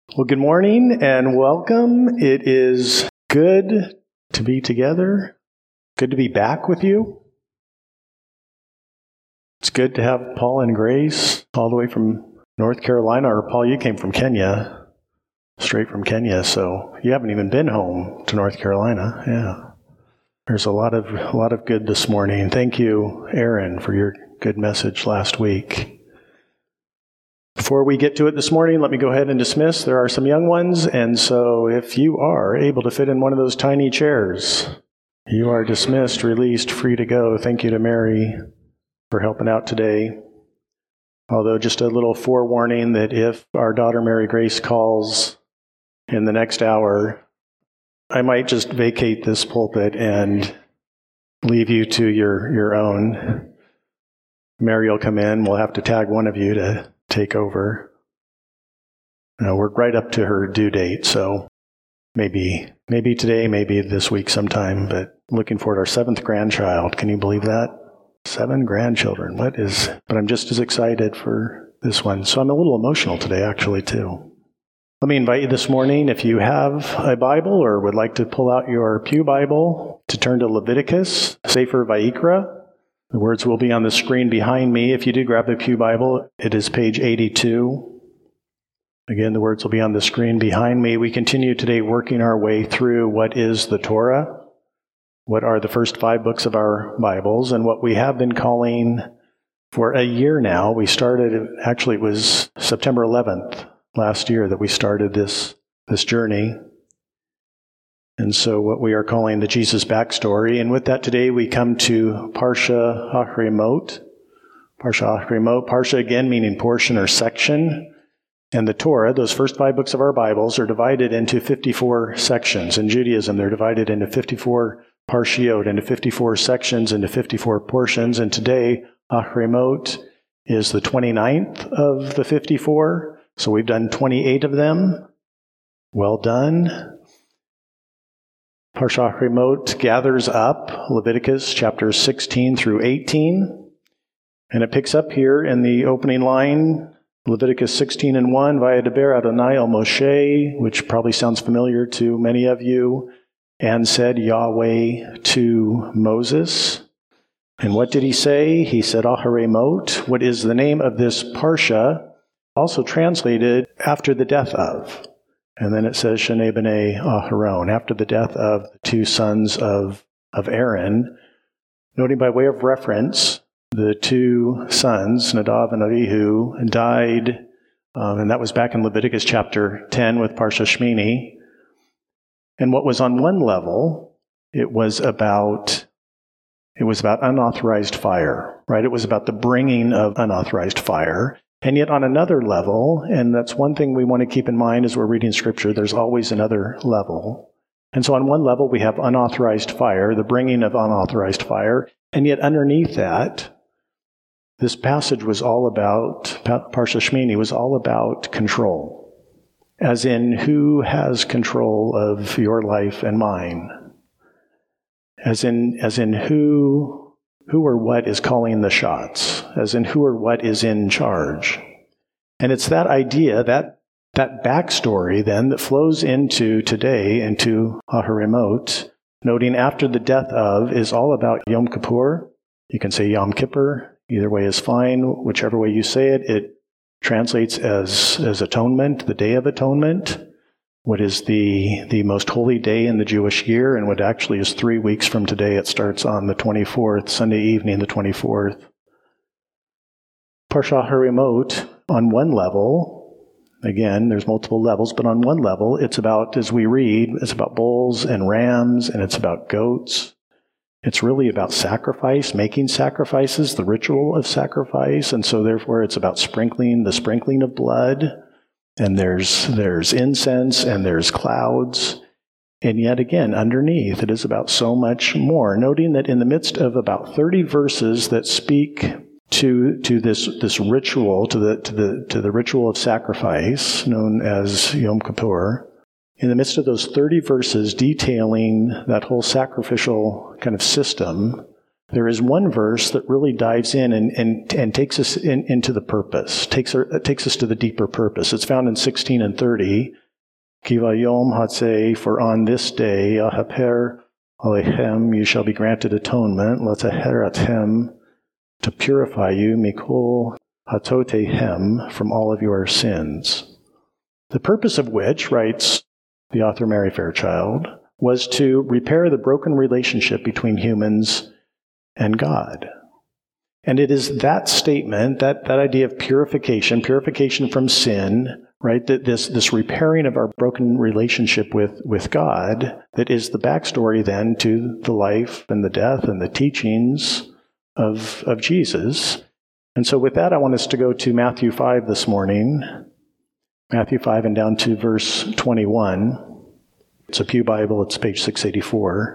Well, good morning and welcome. It is good to be together. Good to be back with you. It's good to have Paul and Grace all the way from North Carolina. Or Paul, you came from Kenya, straight from Kenya, so you haven't even been home to North Carolina. Yeah. There's a lot of good this morning. Thank you, Aaron, for your good message last week. Before we get to it this morning, let me go ahead and dismiss. There are some young ones, and so if you are able to fit in one of those tiny chairs, you are dismissed, released, free to go. Thank you to Mary for helping out today. Although just a little forewarning that if our daughter Mary Grace calls in the next hour, I might just vacate this pulpit and leave you to your own. Mary will come in. We'll have to tag one of you to take over. We're right up to her due date, so maybe today, maybe this week sometime, but looking forward to our 7th grandchild. Can you believe that? 7 grandchildren. But I'm just as excited for this one. So I'm a little emotional today, actually, too. Let me invite you this morning, if you have a Bible or would like to pull out your pew Bible, to turn to Leviticus, Sefer Vayikra. The words will be on the screen behind me. If you do grab the pew Bible, it is page 82. Again, the words will be on the screen behind me. We continue today working our way through what is the Torah, what are the first 5 books of our Bibles, and what we have been calling for a year now. We started, actually it was September 11th last year that we started this journey. And so what we are calling the Jesus backstory. And with that today we come to Parsha Acharemot. Parsha Acharemot. Parsha again meaning portion or section. And the Torah, those first 5 books of our Bibles, are divided into 54 sections. In Judaism they're divided into 54 parshiot, into 54 sections, into 54 portions. And today Acharemot is the 29th of the 54. So we've done 28 of them. Well done. Parsha Acharemot gathers up Leviticus chapters 16 through 18, and it picks up here in the opening line, Leviticus 16:1, Vayedaber Adonai el Moshe, which probably sounds familiar to many of you, and said Yahweh to Moses. And what did he say? He said Acharemot, what is the name of this Parsha, also translated after the death of. And then it says, Shnei B'nai Aharon, after the death of the 2 sons of Aaron. Noting by way of reference, the 2 sons, Nadav and Abihu, died, and that was back in Leviticus chapter 10 with Parsha Shmini. And what was on one level, it was about unauthorized fire, right? It was about the bringing of unauthorized fire. And yet on another level, and that's one thing we want to keep in mind as we're reading Scripture, there's always another level. And so on one level, we have unauthorized fire, the bringing of unauthorized fire, and yet underneath that, this passage was all about, Parsha Shmini was all about control, as in who has control of your life and mine, as in who or what is calling the shots, as in who or what is in charge. And it's that idea, that backstory then that flows into today, into Acharemot, noting after the death of is all about Yom Kippur. You can say Yom Kippur, either way is fine. Whichever way you say it, it translates as atonement, the Day of Atonement, what is the most holy day in the Jewish year, and what actually is 3 weeks from today. It starts on the 24th, Sunday evening, the 24th. Parsha Acharemot, on one level, again, there's multiple levels, but on one level, it's about, as we read, it's about bulls and rams, and it's about goats. It's really about sacrifice, making sacrifices, the ritual of sacrifice, and so therefore it's about the sprinkling of blood. And there's incense and there's clouds. And yet again, underneath, it is about so much more. Noting that in the midst of about 30 verses that speak to this ritual, to the ritual of sacrifice known as Yom Kippur, in the midst of those 30 verses detailing that whole sacrificial kind of system, there is one verse that really dives in and takes us into the purpose, takes us to the deeper purpose. It's found in 16 and 30, Kiva yom hatzeh, for on this day, ahaper alechem, you shall be granted atonement, lataheratem, to purify you, mikol hatotehem, from all of your sins. The purpose of which, writes the author Mary Fairchild, was to repair the broken relationship between humans and God. And it is that statement, that idea of purification from sin, right, that this repairing of our broken relationship with God, that is the backstory then to the life and the death and the teachings of Jesus. And so with that, I want us to go to Matthew 5 this morning. Matthew 5 and down to verse 21. It's a Pew Bible, it's page 684.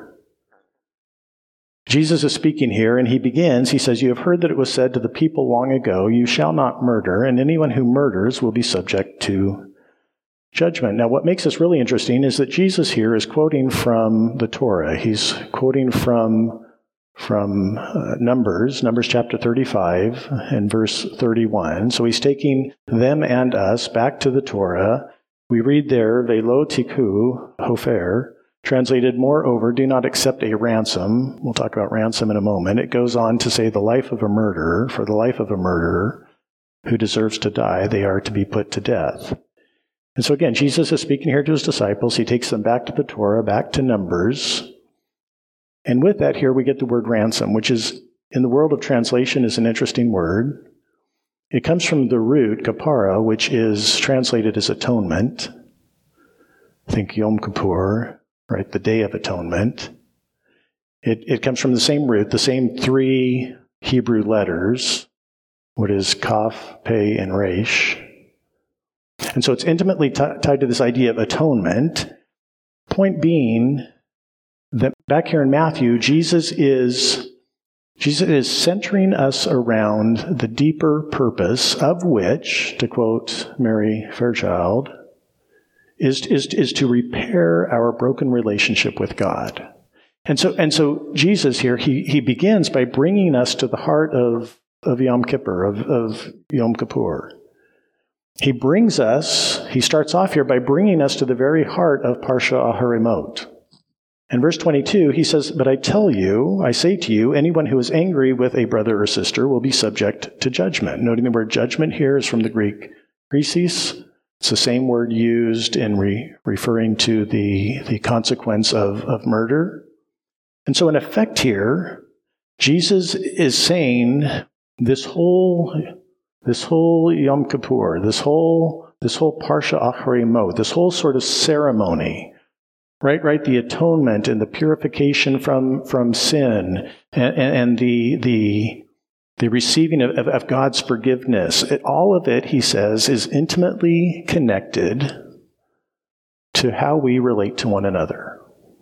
Jesus is speaking here, and he says, "You have heard that it was said to the people long ago, 'You shall not murder, and anyone who murders will be subject to judgment.'" Now, what makes this really interesting is that Jesus here is quoting from the Torah. He's quoting from Numbers chapter 35 and verse 31. So he's taking them and us back to the Torah. We read there, "Velo tiku hofer," translated, "Moreover, do not accept a ransom." We'll talk about ransom in a moment. It goes on to say, "The life of a murderer, for the life of a murderer who deserves to die, they are to be put to death." And so again, Jesus is speaking here to his disciples. He takes them back to the Torah, back to Numbers. And with that, here we get the word ransom, which is, in the world of translation, is an interesting word. It comes from the root, kapara, which is translated as atonement. Think Yom Kippur, right, the Day of Atonement. It comes from the same root, the same three Hebrew letters, what is Kaf, Pei, and Resh. And so it's intimately tied to this idea of atonement. Point being that back here in Matthew, Jesus is centering us around the deeper purpose of which, to quote Mary Fairchild, is to repair our broken relationship with God. And so Jesus here, he begins by bringing us to the heart of Yom Kippur, of Yom Kippur. He starts off here by bringing us to the very heart of Parsha Aharimot. In verse 22, he says, "But I say to you, anyone who is angry with a brother or sister will be subject to judgment." Noting the word judgment here is from the Greek krisis. It's the same word used in referring to the consequence of murder. And so in effect here, Jesus is saying this whole Yom Kippur, this whole Parsha Aharimot, this whole sort of ceremony, right, the atonement and the purification from sin and the receiving of God's forgiveness, all of it, he says, is intimately connected to how we relate to one another.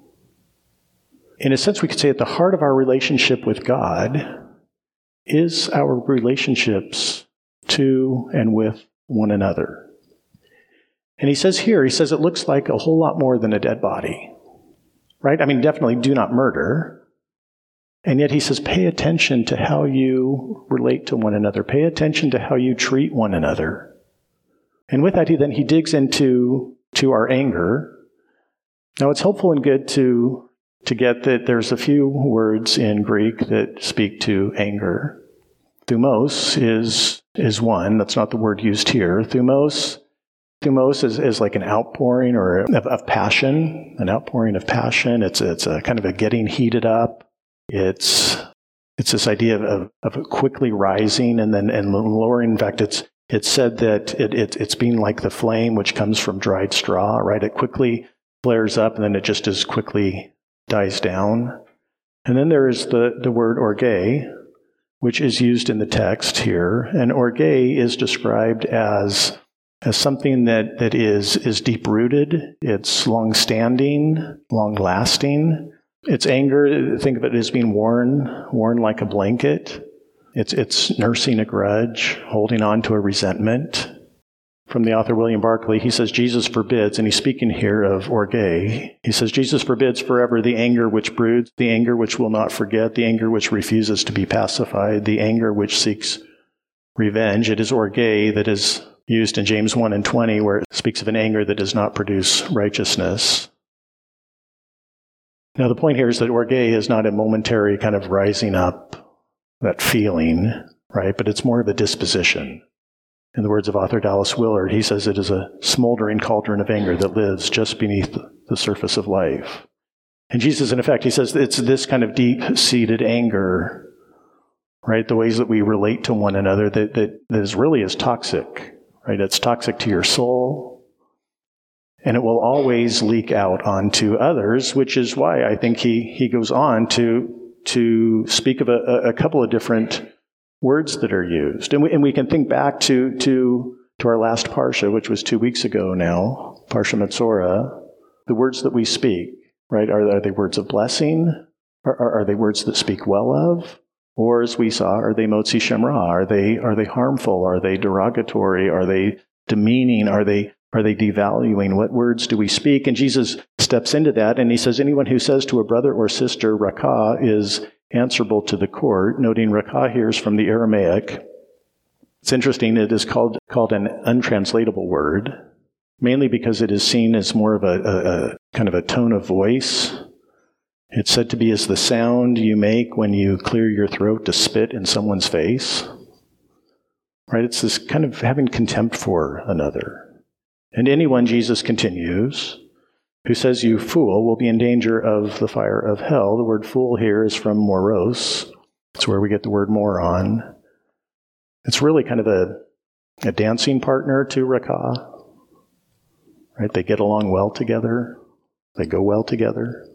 In a sense, we could say at the heart of our relationship with God is our relationships to and with one another. And he says it looks like a whole lot more than a dead body, right? I mean, definitely do not murder. And yet he says, pay attention to how you relate to one another. Pay attention to how you treat one another. And with that, he digs into our anger. Now, it's helpful and good to get that there's a few words in Greek that speak to anger. Thumos is one. That's not the word used here. Thumos is like an outpouring of passion, an outpouring of passion. It's a kind of a getting heated up. It's this idea of quickly rising and lowering. In fact, it's said that it's being like the flame which comes from dried straw, right? It quickly flares up and then it just as quickly dies down. And then there is the word orge, which is used in the text here. And orge is described as something that is deep-rooted, it's long-standing, long-lasting. It's anger, think of it as being worn like a blanket. It's nursing a grudge, holding on to a resentment. From the author William Barclay, he says, Jesus forbids, and he's speaking here of orge, he says, Jesus forbids forever the anger which broods, the anger which will not forget, the anger which refuses to be pacified, the anger which seeks revenge. It is orge that is used in James 1 and 20, where it speaks of an anger that does not produce righteousness. Now, the point here is that orge is not a momentary kind of rising up, that feeling, right? But it's more of a disposition. In the words of author Dallas Willard, he says it is a smoldering cauldron of anger that lives just beneath the surface of life. And Jesus, in effect, he says it's this kind of deep-seated anger, right? The ways that we relate to one another that is toxic, right? It's toxic to your soul, and it will always leak out onto others, which is why I think he goes on to speak of a couple of different words that are used. And we can think back to our last Parsha, which was 2 weeks ago now, Parsha Metzora, the words that we speak, right? Are they words of blessing? Are they words that speak well of? Or as we saw, are they motzi shem ra? Are they harmful? Are they derogatory? Are they demeaning? Are they devaluing? What words do we speak? And Jesus steps into that, and he says, anyone who says to a brother or sister, rakah, is answerable to the court. Noting rakah here is from the Aramaic. It's interesting, it is called an untranslatable word, mainly because it is seen as more of a kind of a tone of voice. It's said to be as the sound you make when you clear your throat to spit in someone's face. Right? It's this kind of having contempt for another. And anyone, Jesus continues, who says you fool will be in danger of the fire of hell. The word fool here is from moros. It's where we get the word moron. It's really kind of a dancing partner to rakah. Right? They get along well together. They go well together.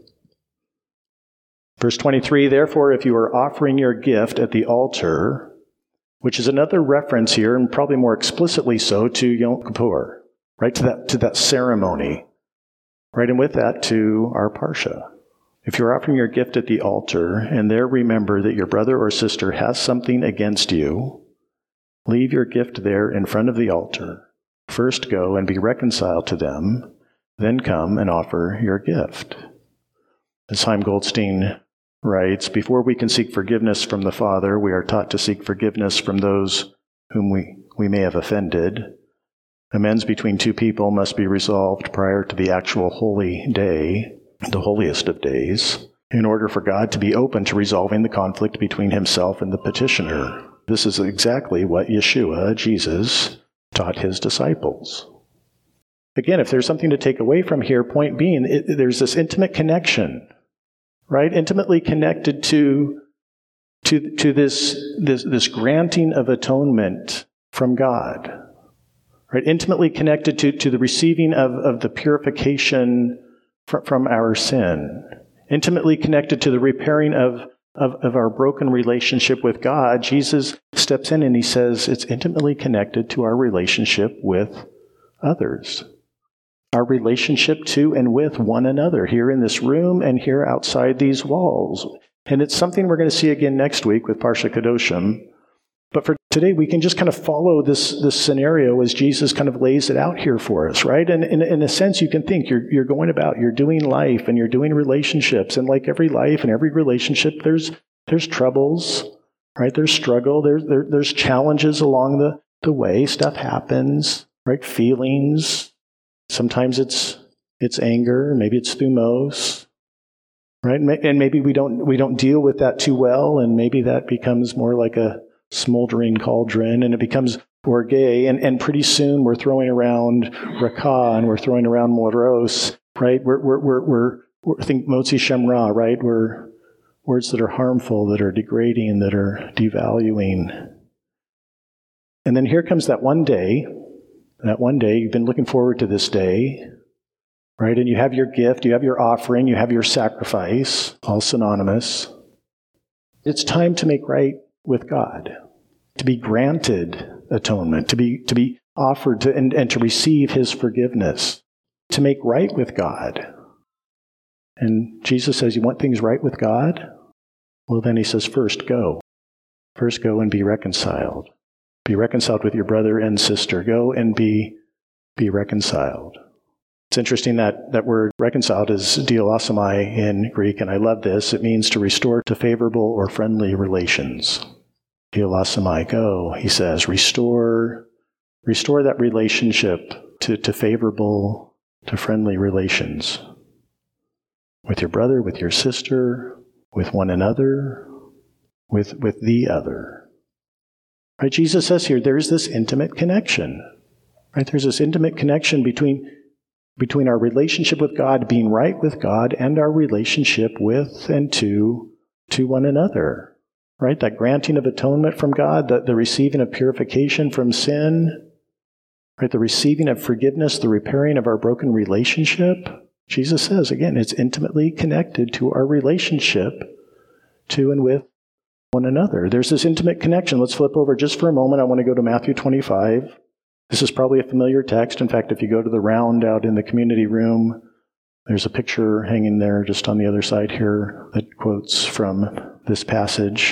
Verse 23, therefore, if you are offering your gift at the altar, which is another reference here, and probably more explicitly so, to Yom Kippur, right? To that ceremony. Right, and with that, to our Parsha. If you're offering your gift at the altar, and there remember that your brother or sister has something against you, leave your gift there in front of the altar. First go and be reconciled to them, then come and offer your gift. As Chaim Goldstein writes, before we can seek forgiveness from the Father, we are taught to seek forgiveness from those whom we may have offended. Amends between two people must be resolved prior to the actual holy day, the holiest of days, in order for God to be open to resolving the conflict between himself and the petitioner. This is exactly what Yeshua, Jesus, taught his disciples. Again, if there's something to take away from here, point being, there's this intimate connection, right? Intimately connected to this granting of atonement from God. Right, intimately connected to the receiving of the purification from our sin. Intimately connected to the repairing of our broken relationship with God. Jesus steps in and he says it's intimately connected to our relationship with others. Our relationship to and with one another here in this room and here outside these walls. And it's something we're going to see again next week with Parsha Kedoshim. But for today, we can just kind of follow this scenario as Jesus kind of lays it out here for us, right? And in a sense, you can think you're going about, you're doing life and you're doing relationships. And like every life and every relationship, there's troubles, right? There's struggle. There's challenges along the way. Stuff happens, right? Feelings. Sometimes it's anger. Maybe it's thumos, right? And maybe we don't deal with that too well. And maybe that becomes more like a smoldering cauldron, and it becomes orge, and pretty soon we're throwing around rakah, and we're throwing around moros, right? We're think motzi shem ra, right? We're words that are harmful, that are degrading, that are devaluing. And then here comes that one day, you've been looking forward to this day, right? And you have your gift, you have your offering, you have your sacrifice, all synonymous. It's time to make right with God, to be granted atonement, to be offered to and to receive his forgiveness, to make right with God. And Jesus says, you want things right with God? Well, then he says, first go. First go and be reconciled. Be reconciled with your brother and sister. Go and be reconciled. It's interesting that word reconciled is dialasomai in Greek, and I love this. It means to restore to favorable or friendly relations. Dialasomai, go, he says, restore Restore that relationship to favorable, to friendly relations with your brother, with your sister, with one another, with the other. Right? Jesus says here, there's this intimate connection. Right? There's this intimate connection between our relationship with God, being right with God, and our relationship with and to one another. Right? That granting of atonement from God, the receiving of purification from sin, right? The receiving of forgiveness, the repairing of our broken relationship. Jesus says, again, it's intimately connected to our relationship to and with one another. There's this intimate connection. Let's flip over just for a moment. I want to go to Matthew 25. This is probably a familiar text. In fact, if you go to the round out in the community room, there's a picture hanging there just on the other side here that quotes from this passage.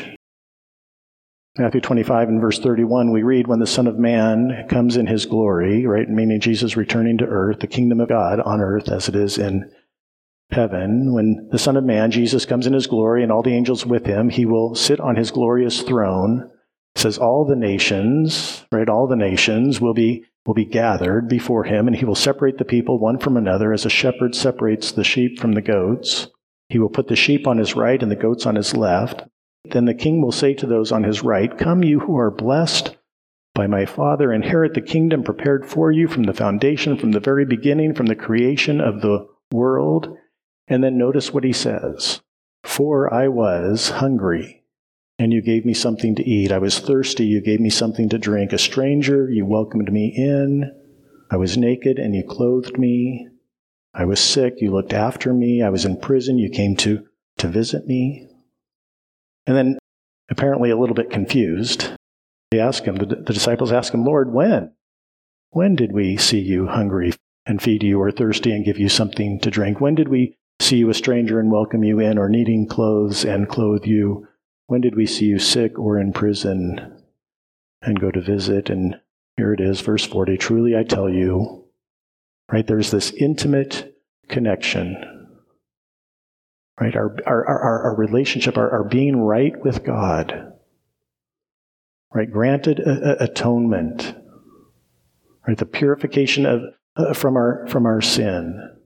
Matthew 25 and verse 31, we read, when the Son of Man comes in his glory, right, meaning Jesus returning to earth, the kingdom of God on earth as it is in heaven. When the Son of Man, Jesus, comes in his glory and all the angels with him, he will sit on his glorious throne. It says all the nations, right, all the nations will be gathered before him, and he will separate the people one from another as a shepherd separates the sheep from the goats. He will put the sheep on his right and the goats on his left. Then the king will say to those on his right, come you who are blessed by my Father, inherit the kingdom prepared for you from the foundation, from the very beginning, from the creation of the world. And then notice what he says. For I was hungry, and you gave me something to eat. I was thirsty, you gave me something to drink. A stranger, you welcomed me in. I was naked, and you clothed me. I was sick, you looked after me. I was in prison, you came to visit me. And then, apparently a little bit confused, they ask him, the disciples ask him, Lord, when? When did we see you hungry and feed you, or thirsty and give you something to drink? When did we see you a stranger and welcome you in, or needing clothes and clothe you? When did we see you sick or in prison and go to visit? And here it is, verse 40, truly I tell you, right, there's this intimate connection. Right, our relationship, our being right with God, right, granted atonement, right, the purification from our sin,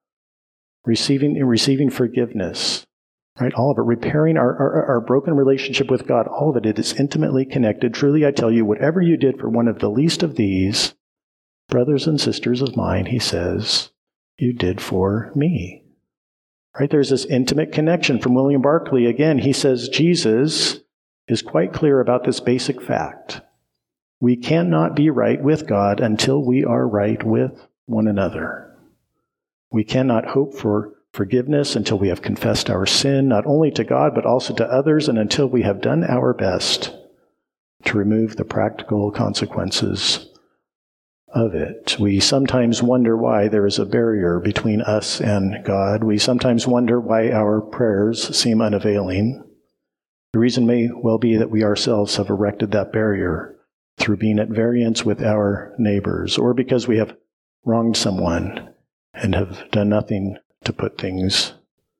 receiving forgiveness, right, all of it, repairing our broken relationship with God, all of it is intimately connected. Truly, I tell you, whatever you did for one of the least of these brothers and sisters of mine, he says, you did for me. Right, there's this intimate connection from William Barclay. Again, he says Jesus is quite clear about this basic fact. We cannot be right with God until we are right with one another. We cannot hope for forgiveness until we have confessed our sin, not only to God, but also to others, and until we have done our best to remove the practical consequences of it. We sometimes wonder why there is a barrier between us and God. We sometimes wonder why our prayers seem unavailing. The reason may well be that we ourselves have erected that barrier through being at variance with our neighbors, or because we have wronged someone and have done nothing to put things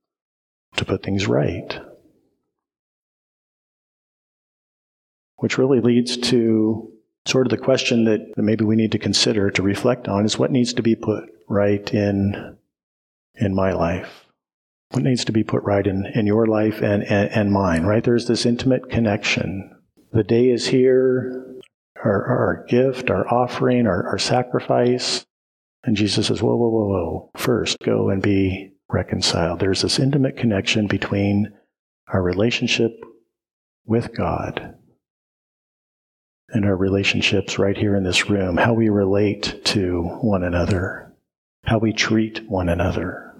right. Which really leads to sort of the question that maybe we need to consider, to reflect on, is what needs to be put right in my life? What needs to be put right in your life and mine, right? There's this intimate connection. The day is here, our gift, our offering, our sacrifice. And Jesus says, whoa. First, go and be reconciled. There's this intimate connection between our relationship with God and our relationships right here in this room, how we relate to one another, how we treat one another.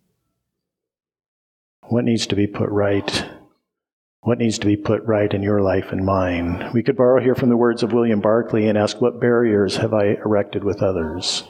What needs to be put right? What needs to be put right in your life and mine? We could borrow here from the words of William Barclay and ask, what barriers have I erected with others?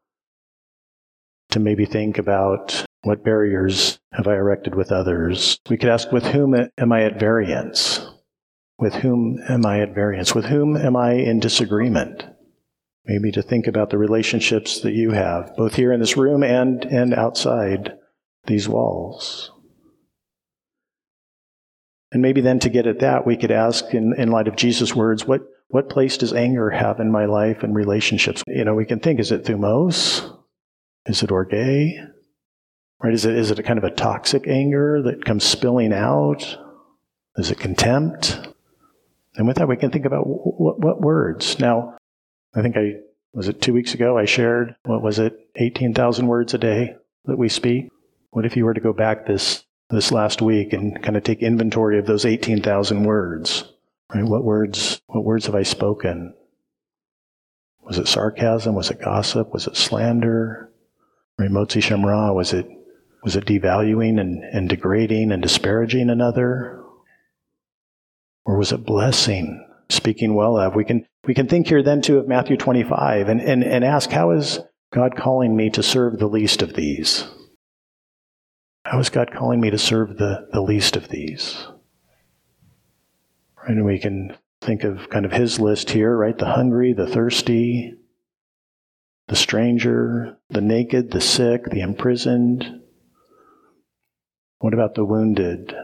To maybe think about, what barriers have I erected with others? We could ask, with whom am I at variance? With whom am I at variance? With whom am I in disagreement? Maybe to think about the relationships that you have, both here in this room and outside these walls. And maybe then to get at that, we could ask, in light of Jesus' words, what What place does anger have in my life and relationships? We can think, is it thumos? Is it orge? Right? Is it a kind of a toxic anger that comes spilling out? Is it contempt? And with that, we can think about what words. Now, I think was it 2 weeks ago, I shared, 18,000 words a day that we speak? What if you were to go back this last week and kind of take inventory of those 18,000 words? Right? What words have I spoken? Was it sarcasm? Was it gossip? Was it slander? Right? Motzi Shemra, was it devaluing and degrading and disparaging another? Or was it blessing, speaking well of? We can think here then too of Matthew 25 and ask, how is God calling me to serve the least of these? How is God calling me to serve the least of these? Right, and we can think of kind of his list here, right? The hungry, the thirsty, the stranger, the naked, the sick, the imprisoned. What about the wounded?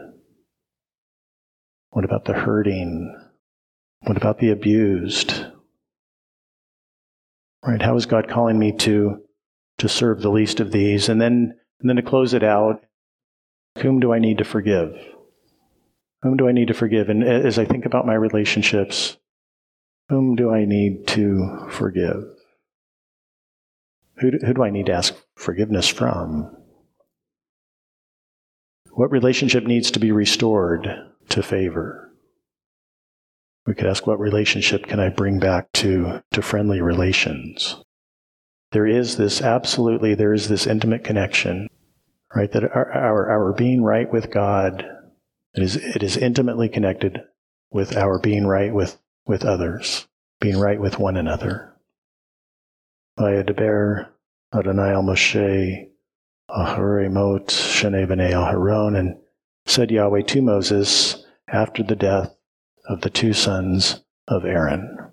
What about the hurting? What about the abused? Right? How is God calling me to serve the least of these? And then to close it out, whom do I need to forgive? Whom do I need to forgive? And as I think about my relationships, whom do I need to forgive? Who do I need to ask forgiveness from? What relationship needs to be restored to favor? We could ask, what relationship can I bring back to friendly relations? There is this intimate connection, right? That our being right with God, it is intimately connected with our being right with others, being right with one another. Vayedaber Adonai al Moshe Aharei Mot Shnei Bnei Aharon, and said Yahweh to Moses after the death of the two sons of Aaron.